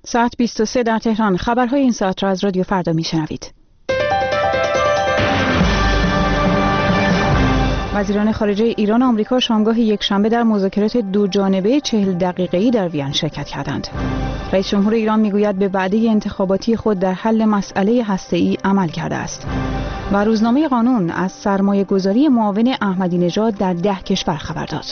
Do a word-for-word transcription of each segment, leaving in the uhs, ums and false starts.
ساعت بیست و سه در تهران. خبرهای این ساعت را از رادیو فردا میشنوید. وزیران خارجه ایران و آمریکا شامگاه یکشنبه در مذاکرات دو جانبه چهل دقیقه‌ای در وین شرکت کردند. رئیس جمهور ایران میگوید به وعده انتخاباتی خود در حل مسئله هسته‌ای عمل کرده است. و روزنامه قانون از سرمایه‌گذاری معاون احمدی نژاد در ده کشور خبر داد.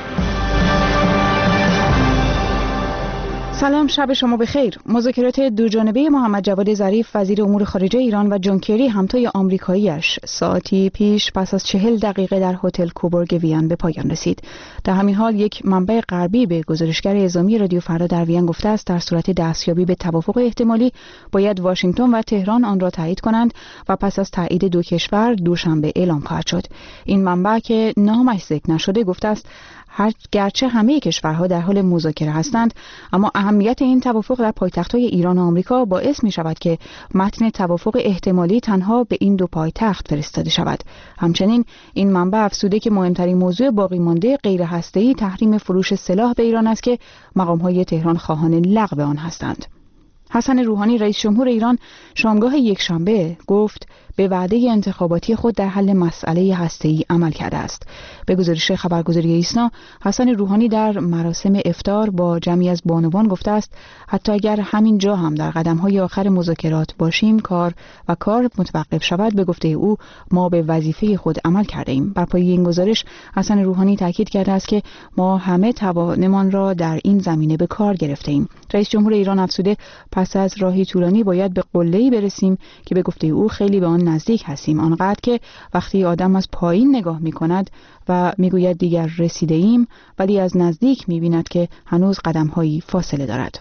سلام، شب شما بخیر. مذاکرات دو جانبه محمد جواد ظریف وزیر امور خارجه ایران و جان کری همتای آمریکایی‌اش ساعتی پیش پس از چهل دقیقه در هتل کوبورگ وین به پایان رسید. در همین حال یک منبع غربی به گزارشگر اعزامی رادیو فردا در وین گفته است در صورت دستیابی به توافق احتمالی باید واشنگتن و تهران آن را تایید کنند و پس از تایید دو کشور دوشنبه اعلام خواهد شد. این منبع که نامش ذکر نشده گفته است هر گرچه همه کشورها در حال مذاکره هستند، اما اهمیت این توافق در پایتخت‌های ایران و آمریکا باعث می شود که متن توافق احتمالی تنها به این دو پایتخت فرستاده شود. همچنین این منبع افزوده که مهمترین موضوع باقی مانده غیر هسته‌ای تحریم فروش سلاح به ایران است که مقام‌های تهران خواهان لغو آن هستند. حسن روحانی رئیس جمهور ایران شامگاه یکشنبه گفت به وعده انتخاباتی خود در حل مسئله هسته‌ای عمل کرده است. به گزارش خبرگزاری ایسنا، حسن روحانی در مراسم افطار با جمعی از بانوان گفته است حتی اگر همین جا هم در قدم‌های آخر مذاکرات باشیم کار و کار متوقف شود، به گفته او ما به وظیفه خود عمل کرده ایم. بر پایه این گزارش حسن روحانی تاکید کرده است که ما همه توانمان را در این زمینه به کار گرفته ایم. رئیس جمهور ایران افزوده پس از راهی طولانی باید به قله‌ای برسیم که به گفته او خیلی به آن نزدیک هستیم، آنقدر که وقتی آدم از پایین نگاه می کند و می گوید دیگر رسیده ایم، ولی از نزدیک می بیند که هنوز قدم هایی فاصله دارد.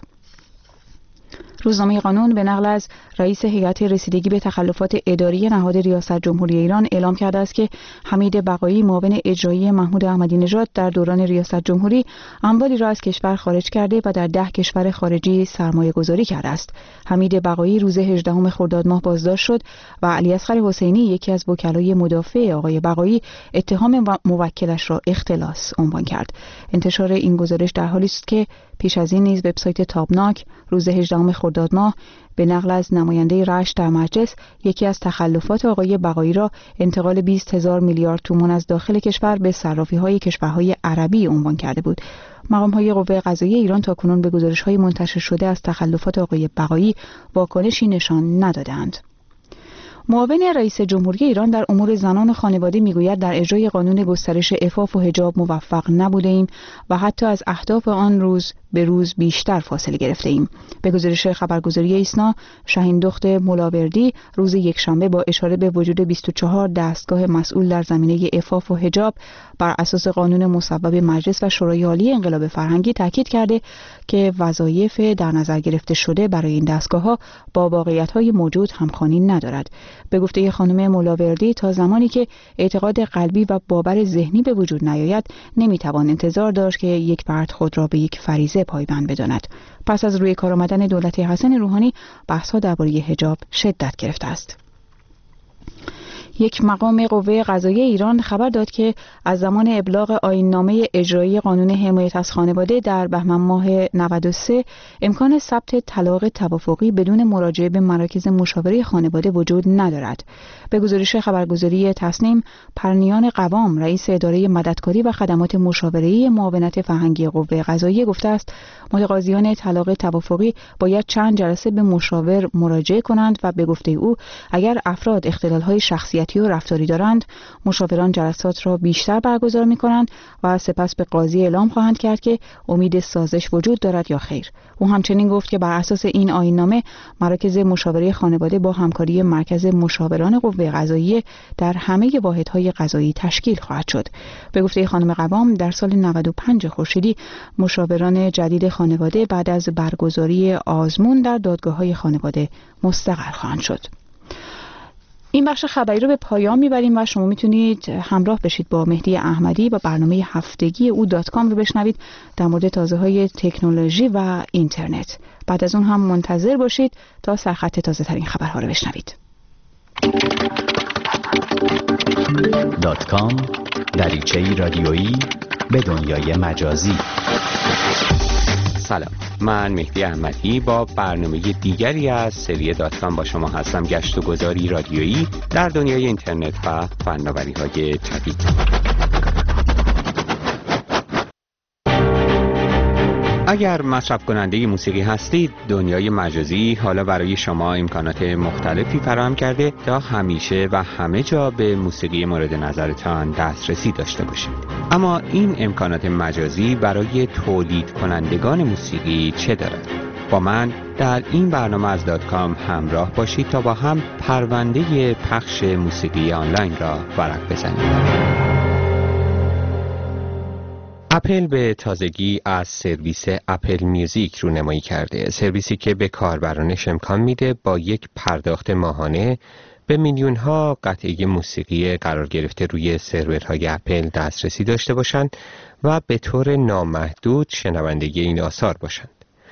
روزنامه قانون به نقل از رئیس هیئت رسیدگی به تخلفات اداری نهاد ریاست جمهوری ایران اعلام کرده است که حمید بقایی معاون اجرایی محمود احمدی نژاد در دوران ریاست جمهوری اموالی را از کشور خارج کرده و در ده کشور خارجی سرمایه گذاری کرده است. حمید بقایی روز هجدهم خرداد ماه بازداشت شد و علیاصغر حسینی یکی از وکلای مدافع آقای بقایی اتهام موکلش را اختلاس عنوان کرد. انتشار این گزارش در حالی است که پیش از این نیز وبسایت تابناک روز هجدهم خرداد ماه به نقل از نماینده رشت در مجلس یکی از تخلفات آقای بقایی را انتقال بیست هزار میلیارد تومان از داخل کشور به صرافی‌های کشورهای عربی عنوان کرده بود. مقام‌های قوه قضاییه ایران تاکنون به گزارش‌های منتشر شده از تخلفات آقای بقایی واکنشی نشان ندادند. معاون رئیس جمهوری ایران در امور زنان و خانواده میگوید در اجرای قانون گسترش عفاف و حجاب موفق نبوده ایم و حتی از اهداف آن روز به روز بیشتر فاصله گرفته ایم. به گزارش خبرگزاری ایسنا، شاهین دخت ملاوردی روز یکشنبه با اشاره به وجود بیست و چهار دستگاه مسئول در زمینه عفاف و حجاب بر اساس قانون مصوب مجلس و شورای عالی انقلاب فرهنگی تاکید کرده که وظایف در نظر گرفته شده برای این دستگاه‌ها با واقعیت‌های موجود همخوانی ندارد. به گفته خانم ملاوردی تا زمانی که اعتقاد قلبی و باور ذهنی به وجود نیاید نمیتوان انتظار داشت که یک فرد خود را به یک فریضه پایبند بداند. پس از روی کار آمدن دولت حسن روحانی بحث‌ها درباره حجاب شدت گرفته است. یک مقام قوه قضاییه ایران خبر داد که از زمان ابلاغ آیین‌نامه اجرایی قانون حمایت از خانواده در بهمن ماه نود و سه امکان ثبت طلاق توافقی بدون مراجعه به مراکز مشاوره خانواده وجود ندارد. به گزارش خبرگزاری تصنیم، پرنیان قوام رئیس اداره مددکاری و خدمات مشاوره‌ای معاونت فرهنگی قوه قضاییه گفته است متقاضیان طلاق توافقی باید چند جلسه به مشاور مراجعه کنند و به گفته او اگر افراد اختلال‌های شخصیتی و رفتاری دارند مشاوران جلسات را بیشتر برگزار می‌کنند و سپس به قاضی اعلام خواهند کرد که امید سازش وجود دارد یا خیر. او همچنین گفت که بر اساس این آیین‌نامه مراکز مشاوره خانواده با همکاری مرکز مشاوران قوه قضاییه در همه واحدهای قضایی تشکیل خواهد شد. به گفته خانم قوام در سال نود و پنج خورشیدی مشاوران جدید خانواده بعد از برگزاری آزمون در دادگاه‌های خانواده مستقر خواهند شد. این بخش خبری رو به پایان میبریم و شما میتونید همراه بشید با مهدی احمدی و برنامه هفتگی او دات کام رو بشنوید در مورد تازه های تکنولوژی و اینترنت. بعد از اون هم منتظر باشید تا سرخط تازه ترین خبرها رو بشنوید. دات کام، دریچه‌ای رادیویی به دنیای مجازی. سلام، من مهدی احمدی با برنامه دیگری از سری دات کام با شما هستم. گشت و گذاری رادیویی در دنیای اینترنت و فناوری‌های جدید. اگر مصرف کننده موسیقی هستید، دنیای مجازی حالا برای شما امکانات مختلفی فراهم کرده تا همیشه و همه جا به موسیقی مورد نظرتان دسترسی داشته باشید. اما این امکانات مجازی برای تولید کنندگان موسیقی چه دارد؟ با من در این برنامه از دات کام همراه باشید تا با هم پرونده پخش موسیقی آنلاین را ورق بزنیم. اپل به تازگی از سرویس اپل میوزیک رونمایی کرده، سرویسی که به کاربرانش امکان میده با یک پرداخت ماهانه به میلیون ها قطعه موسیقی قرار گرفته روی سرورهای اپل دسترسی داشته باشند و به طور نامحدود شنونده این آثار باشند.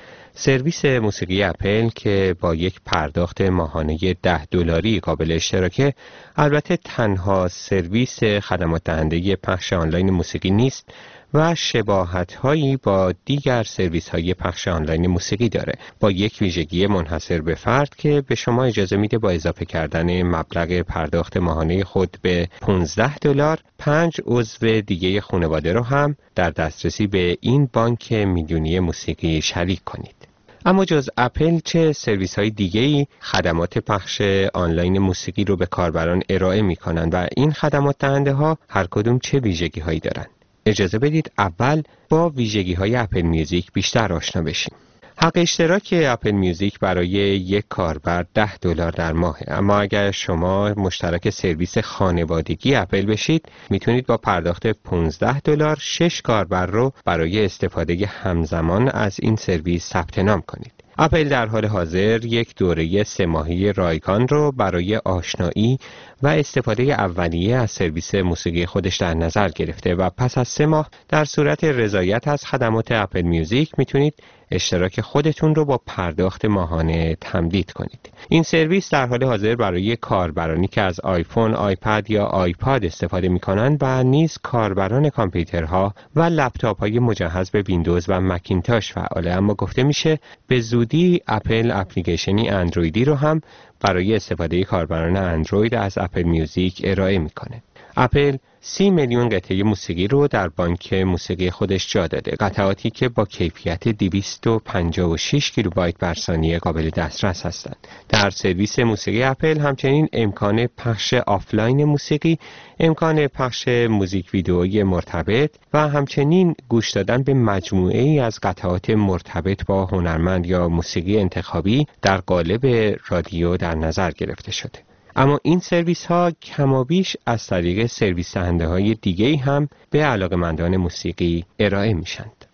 سرویس موسیقی اپل که با یک پرداخت ماهانه ده دلاری قابل اشتراکه، البته تنها سرویس خدمات دهنده پخش آنلاین موسیقی نیست و شباهت‌هایی با دیگر سرویس‌های پخش آنلاین موسیقی داره، با یک ویژگی منحصر به فرد که به شما اجازه میده با اضافه کردن مبلغ پرداخت ماهانه خود به پانزده دلار، پنج عضو دیگه خانواده رو هم در دسترسی به این بانک میلیونی موسیقی شریک کنید. اما جز اپل چه سرویس‌های دیگه‌ای خدمات پخش آنلاین موسیقی رو به کاربران ارائه می‌کنند و این خدمات دهنده‌ها هر کدوم چه ویژگی‌هایی دارند؟ اجازه بدید اول با ویژگی‌های اپل میوزیک بیشتر آشنا بشیم. حق اشتراک اپل میوزیک برای یک کاربر ده دلار در ماهه، اما اگر شما مشترک سرویس خانوادگی اپل بشید، میتونید با پرداخت پانزده دلار شش کاربر رو برای استفاده همزمان از این سرویس ثبت نام کنید. اپل در حال حاضر یک دوره سه ماهه رایگان رو برای آشنایی و استفاده اولیه از سرویس موسیقی خودش در نظر گرفته و پس از سه ماه در صورت رضایت از خدمات اپل میوزیک میتونید اشتراک خودتون رو با پرداخت ماهانه تمدید کنید. این سرویس در حال حاضر برای کاربرانی که از آیفون، آیپد یا آیپاد استفاده میکنند و نیز کاربران کامپیوترها و لپتاپ‌های مجهز به ویندوز و مکینتاش فعاله، اما گفته میشه به زودی اپل اپلیکیشنی اندرویدی رو هم برای استفاده کاربران اندروید از اپل میوزیک ارائه میکنه. اپل سی میلیون قطعه موسیقی رو در بانک موسیقی خودش جا داده، قطعاتی که با کیفیت دویست و پنجاه و شش کیلوبایت بر ثانیه قابل دسترس هستند. در سرویس موسیقی اپل همچنین امکان پخش آفلاین موسیقی، امکان پخش موزیک ویدئویی مرتبط و همچنین گوش دادن به مجموعه ای از قطعات مرتبط با هنرمند یا موسیقی انتخابی در قالب رادیو در نظر گرفته شده. اما این سرویس ها کمابیش از طریق سرویس دهنده های دیگه هم به علاقه‌مندان موسیقی ارائه میشند.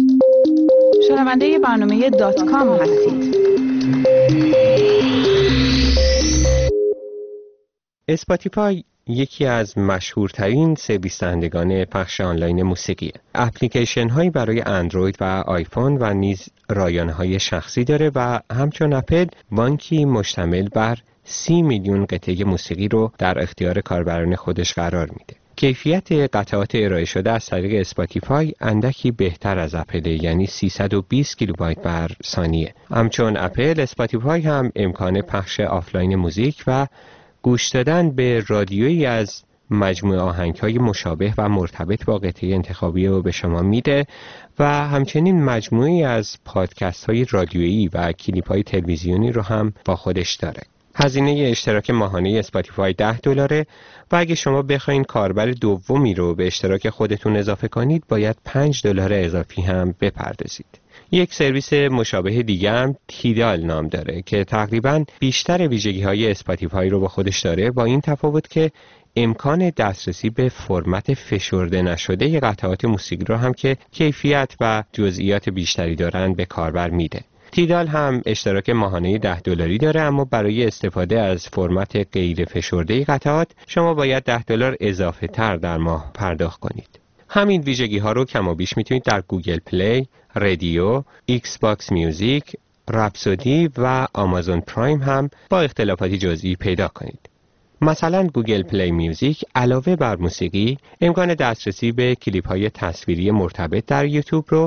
شنونده برنامه دات کام هستید. اسپاتیفای یکی از مشهورترین سرویس دهندگان پخش آنلاین موسیقیه. اپلیکیشن هایی برای اندروید و آیفون و نیز رایانه های شخصی داره و همچون اپل بانکی مشتمل بر سی میلیون قطعه موسیقی رو در اختیار کاربران خودش قرار میده. کیفیت قطعات ارائه شده از طریق اسپاتیفای اندکی بهتر از اپل، یعنی سیصد و بیست کیلوبایت بر ثانیه. همچون اپل، اسپاتیفای هم امکان پخش آفلاین موزیک و گوش دادن به رادیویی از مجموعه آهنگ‌های مشابه و مرتبط با قطعه انتخابی رو به شما میده و همچنین مجموعی از پادکست‌های رادیویی و کلیپ‌های تلویزیونی رو هم با خودش داره. هزینه اشتراک ماهانه اسپاتیفای ده دلاره و اگه شما بخواین کاربر دومی رو به اشتراک خودتون اضافه کنید باید پنج دلار اضافی هم بپردازید. یک سرویس مشابه دیگه هم تیدال نام داره که تقریباً بیشتر ویژگی‌های اسپاتیفای رو با خودش داره، با این تفاوت که امکان دسترسی به فرمت فشرده نشده قطعات موسیقی رو هم که کیفیت و جزئیات بیشتری دارن به کاربر میده. تیدال هم اشتراک ماهانه ده دلاری داره، اما برای استفاده از فرمت غیر فشرده قطعات شما باید ده دلار اضافه تر در ماه پرداخت کنید. همین ویژگی ها رو کم و بیش میتونید در گوگل پلی، رادیو، ایکس باکس میوزیک، رپسودی و آمازون پرایم هم با اختلافاتی جزئی پیدا کنید. مثلا گوگل پلی میوزیک علاوه بر موسیقی امکان دسترسی به کلیپ های تصویری مرتبط در یوتیوب رو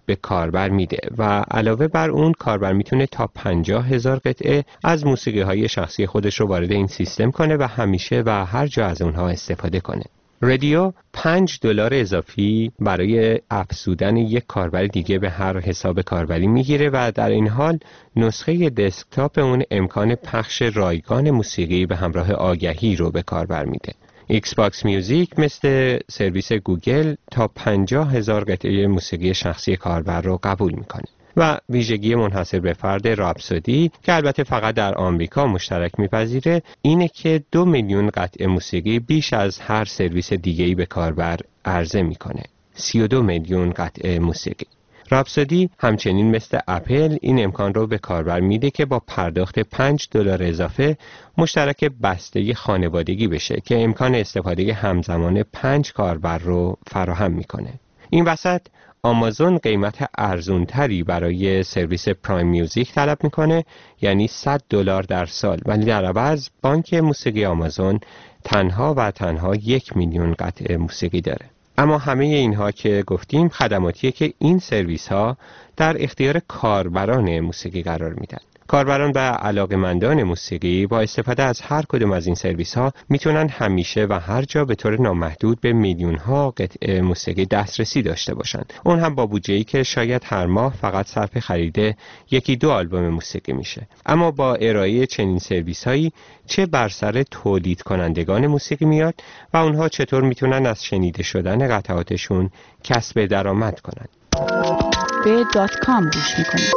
به کاربر میده و علاوه بر اون کاربر میتونه تا پنجاه هزار قطعه از موسیقی های شخصی خودش رو وارد این سیستم کنه و همیشه و هر جا از اونها استفاده کنه. رادیو پنج دلار اضافی برای افزودن یک کاربر دیگه به هر حساب کاربری میگیره و در این حال نسخه دسکتاپ اون امکان پخش رایگان موسیقی به همراه آگهی رو به کاربر میده. ایکس باکس میوزیک مثل سرویس گوگل تا پنجاه هزار قطعه موسیقی شخصی کاربر رو قبول میکنه و ویژگی منحصر به فرد راپسودی که البته فقط در آمریکا مشترک میپذیره اینه که دو میلیون قطعه موسیقی بیش از هر سرویس دیگه‌ای به کاربر عرضه میکنه. سی و دو میلیون قطعه موسیقی. راپسودی همچنین مثل اپل این امکان رو به کاربر میده که با پرداخت پنج دلار اضافه مشترک بسته خانوادگی بشه که امکان استفاده همزمان پنج کاربر رو فراهم میکنه. این وسط آمازون قیمت ارزونتری برای سرویس پرایم میوزیک طلب میکنه، یعنی صد دلار در سال، ولی در عوض بانک موسیقی آمازون تنها و تنها یک میلیون قطعه موسیقی داره. اما همه اینها که گفتیم خدماتیه که این سرویس ها در اختیار کاربران موسیقی قرار میدن. کاربران و علاقه‌مندان موسیقی با استفاده از هر کدوم از این سرویس ها میتونن همیشه و هر جا به طور نامحدود به میلیون ها قطعه موسیقی دسترسی داشته باشن. اون هم با بودجه‌ای که شاید هر ماه فقط صرف خرید یکی دو آلبوم موسیقی میشه. اما با ارائه چنین سرویس هایی چه بر سر تولید کنندگان موسیقی میاد و اونها چطور میتونن از شنیده شدن قطعاتشون کسب درآمد کنن. به دات کام گوش میکنید.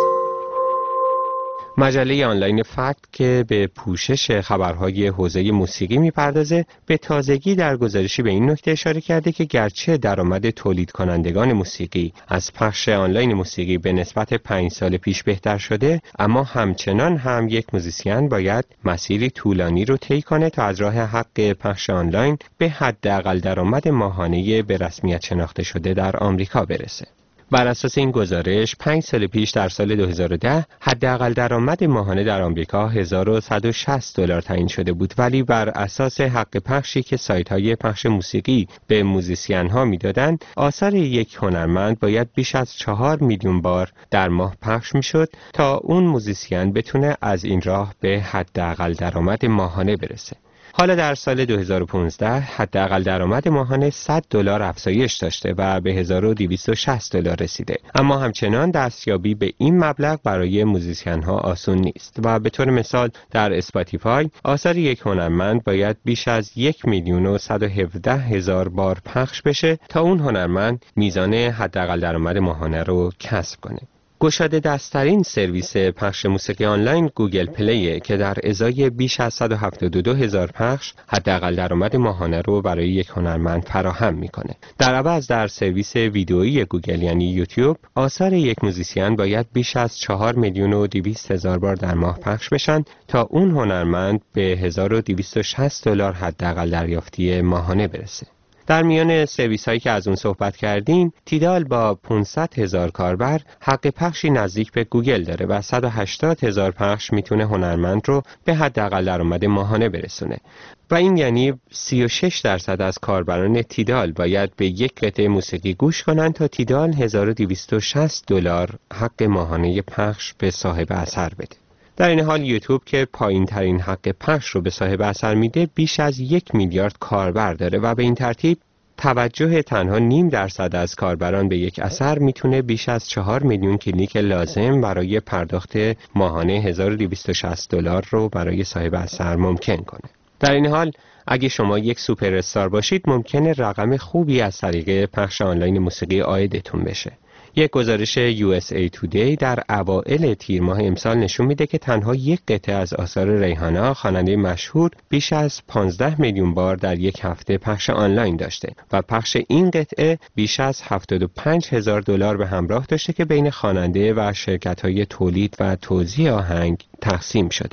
مجله آنلاین فکت که به پوشش خبرهای حوزه موسیقی میپردازه به تازگی در گزارشی به این نکته اشاره کرده که گرچه درآمد تولید کنندگان موسیقی از پخش آنلاین موسیقی به نسبت پنج سال پیش بهتر شده، اما همچنان هم یک موزیسین باید مسیری طولانی رو طی کنه تا از راه حق پخش آنلاین به حداقل درآمد ماهانه به رسمیت شناخته شده در آمریکا برسه. بر اساس این گزارش پنج سال پیش در سال دو هزار و ده حداقل درآمد ماهانه در آمریکا هزار و صد و شصت دلار تعیین شده بود، ولی بر اساس حق پخشی که سایت‌های پخش موسیقی به موزیسین‌ها میدادند آثار یک هنرمند باید بیش از چهار میلیون بار در ماه پخش میشد تا اون موزیسین بتونه از این راه به حداقل درآمد ماهانه برسه. حالا در سال دو هزار و پانزده حداقل درآمد ماهانه صد دلار افزایش داشته و به هزار و دویست و شصت دلار رسیده، اما همچنان دستیابی به این مبلغ برای موزیسین‌ها آسون نیست و به طور مثال در اسپاتیفای آثار یک هنرمند باید بیش از یک میلیون و صد و هفده هزار بار پخش بشه تا اون هنرمند میزان حداقل درآمد ماهانه رو کسب کنه. گشاده دست‌ترین سرویس پخش موسیقی آنلاین گوگل پلی که در ازای بیش از صد و هفتاد و دو هزار پخش حداقل درآمد ماهانه رو برای یک هنرمند فراهم میکنه. در عوض در سرویس ویدئویی گوگل یعنی یوتیوب آثار یک موزیسین باید بیش از چهار میلیون و دویست هزار بار در ماه پخش بشن تا اون هنرمند به هزار و دویست و شصت دلار حداقل دریافتی ماهانه برسه. در میان سرویس هایی که از اون صحبت کردیم، تیدال با پانصد هزار کاربر حق پخشی نزدیک به گوگل داره و صد و هشتاد هزار پخش میتونه هنرمند رو به حداقل درآمد ماهانه برسونه و این یعنی سی و شش درصد از کاربران تیدال باید به یک قطعه موسیقی گوش کنن تا تیدال هزار و دویست و شصت دلار حق ماهانه پخش به صاحب اثر بده. در این حال یوتیوب که پایین ترین حق پخش رو به صاحب اثر میده بیش از یک میلیارد کاربر داره و به این ترتیب توجه تنها نیم درصد از کاربران به یک اثر میتونه بیش از چهار میلیون کلیک لازم برای پرداخت ماهانه هزار و دویست و شصت دلار رو برای صاحب اثر ممکن کنه. در این حال اگه شما یک سوپر استار باشید ممکنه رقم خوبی از طریق پخش آنلاین موسیقی عایدتون بشه. یک گزارش یو اس ای تودی در اوائل تیر ماه امسال نشون میده که تنها یک قطعه از آثار ریحانا خواننده مشهور بیش از پانزده میلیون بار در یک هفته پخش آنلاین داشته و پخش این قطعه بیش از هفتاد و پنج هزار دلار به همراه داشته که بین خواننده و شرکت‌های تولید و توزیع آهنگ تقسیم شده.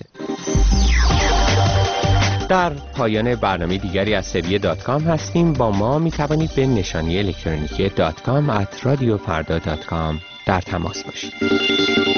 در پایان برنامه دیگری از سری دات کام هستیم. با ما می توانید به نشانی الکترونیکی دات کام ات رادیو فردا دات کام در تماس باشید.